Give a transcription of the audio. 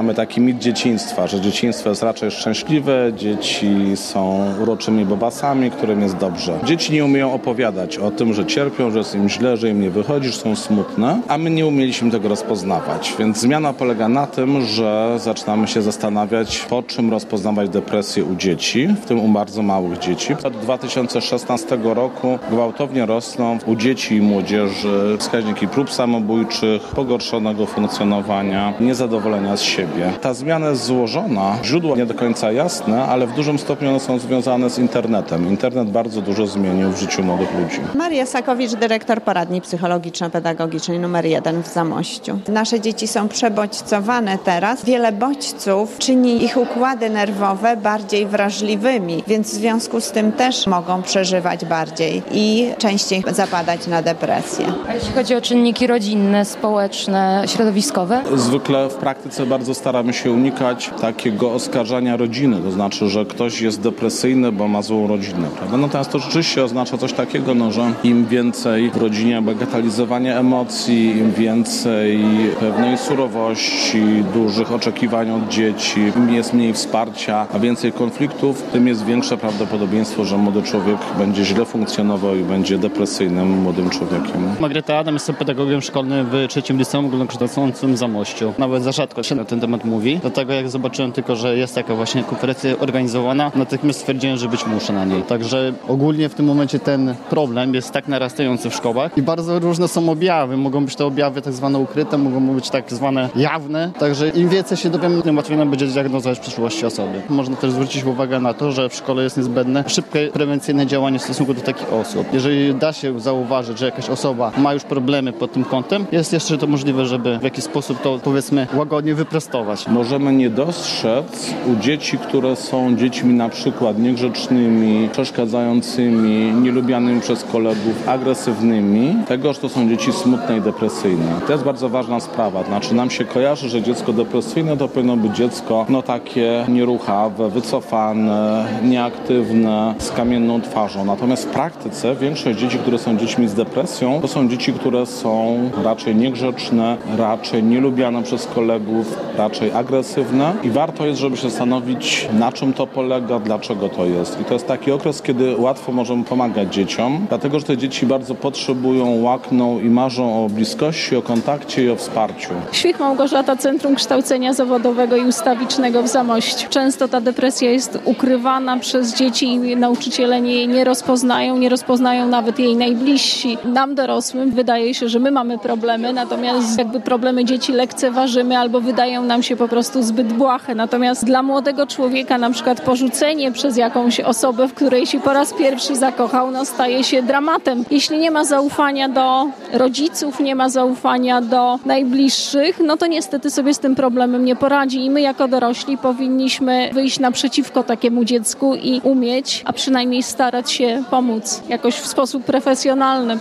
mamy taki mit dzieciństwa, że dzieciństwo jest raczej szczęśliwe, dzieci są uroczymi bobasami, którym jest dobrze. Dzieci nie umieją opowiadać o tym, że cierpią, że jest im źle, że im nie wychodzi, że są smutne, a my nie umieliśmy tego rozpoznawać. Więc zmiana polega na tym, że zaczynamy się zastanawiać, po czym rozpoznawać depresję u dzieci, w tym u bardzo małych dzieci. Od 2016 roku gwałtownie rosną u dzieci i młodzieży wskaźniki prób samobójczych, pogorszonego funkcjonowania, niezadowolenia z siebie. Ta zmiana jest złożona, źródła nie do końca jasne, ale w dużym stopniu one są związane z internetem. Internet bardzo dużo zmienił w życiu młodych ludzi. Maria Sakowicz, dyrektor poradni psychologiczno-pedagogicznej nr 1 w Zamościu. Nasze dzieci są przebodźcowane teraz. Wiele bodźców czyni ich układy nerwowe bardziej wrażliwymi, więc w związku z tym też mogą przeżywać bardziej i częściej zapadać na depresję. A jeśli chodzi o czynniki rodzinne, społeczne, środowiskowe? Zwykle w praktyce bardzo staramy się unikać takiego oskarżania rodziny, to znaczy, że ktoś jest depresyjny, bo ma złą rodzinę, prawda? Natomiast to rzeczywiście oznacza coś takiego, że im więcej w rodzinie bagatelizowania emocji, im więcej pewnej surowości, dużych oczekiwań od dzieci, im jest mniej wsparcia, a więcej konfliktów, tym jest większe prawdopodobieństwo, że młody człowiek będzie źle funkcjonował i będzie depresyjnym młodym człowiekiem. Magdalena Adam, jestem pedagogiem szkolnym w 3. Liceum Ogólnokształcącym w Zamościu. Nawet za rzadko się na ten temat mówi. Dlatego jak zobaczyłem tylko, że jest taka właśnie konferencja organizowana, natychmiast stwierdziłem, że być muszę na niej. Także ogólnie w tym momencie ten problem jest tak narastający w szkołach i bardzo różne są objawy. Mogą być to objawy tak zwane ukryte, mogą być tak zwane jawne. Także im więcej się dowiemy, tym łatwiej nam będzie diagnozować w przyszłości osoby. Można też zwrócić uwagę na to, że w szkole jest niezbędne szybkie prewencyjne działanie w stosunku do takich osób. Jeżeli da się zauważyć, że jakaś osoba ma już problemy pod tym kątem, jest jeszcze to możliwe, żeby w jakiś sposób to, powiedzmy, łagodnie wyprostować. Możemy nie dostrzec u dzieci, które są dziećmi na przykład niegrzecznymi, przeszkadzającymi, nielubianymi przez kolegów, agresywnymi, tego, że to są dzieci smutne i depresyjne. To jest bardzo ważna sprawa. Znaczy nam się kojarzy, że dziecko depresyjne to powinno być dziecko takie nieruchawe, wycofane, nieaktywne, z kamienną twarzą. Natomiast w praktyce większość dzieci, które są dziećmi z depresją, to są dzieci, które są raczej niegrzeczne, raczej nielubiane przez kolegów, raczej agresywne i warto jest, żeby się zastanowić, na czym to polega, dlaczego to jest. I to jest taki okres, kiedy łatwo możemy pomagać dzieciom, dlatego, że te dzieci bardzo potrzebują, łakną i marzą o bliskości, o kontakcie i o wsparciu. Świch Małgorzata, Centrum Kształcenia Zawodowego i Ustawicznego w Zamościu. Często ta depresja jest ukrywana przez dzieci i nauczyciele jej nie rozpoznają nawet jej najbliżsi. Nam dorosłym wydaje się, że my mamy problemy, natomiast jakby problemy dzieci lekceważymy albo wydają nam się po prostu zbyt błahe. Natomiast dla młodego człowieka na przykład porzucenie przez jakąś osobę, w której się po raz pierwszy zakochał, staje się dramatem. Jeśli nie ma zaufania do rodziców, nie ma zaufania do najbliższych, to niestety sobie z tym problemem nie poradzi i my jako dorośli powinniśmy wyjść naprzeciwko takiemu dziecku i umieć, a przynajmniej starać się pomóc jakoś w sposób profesjonalny.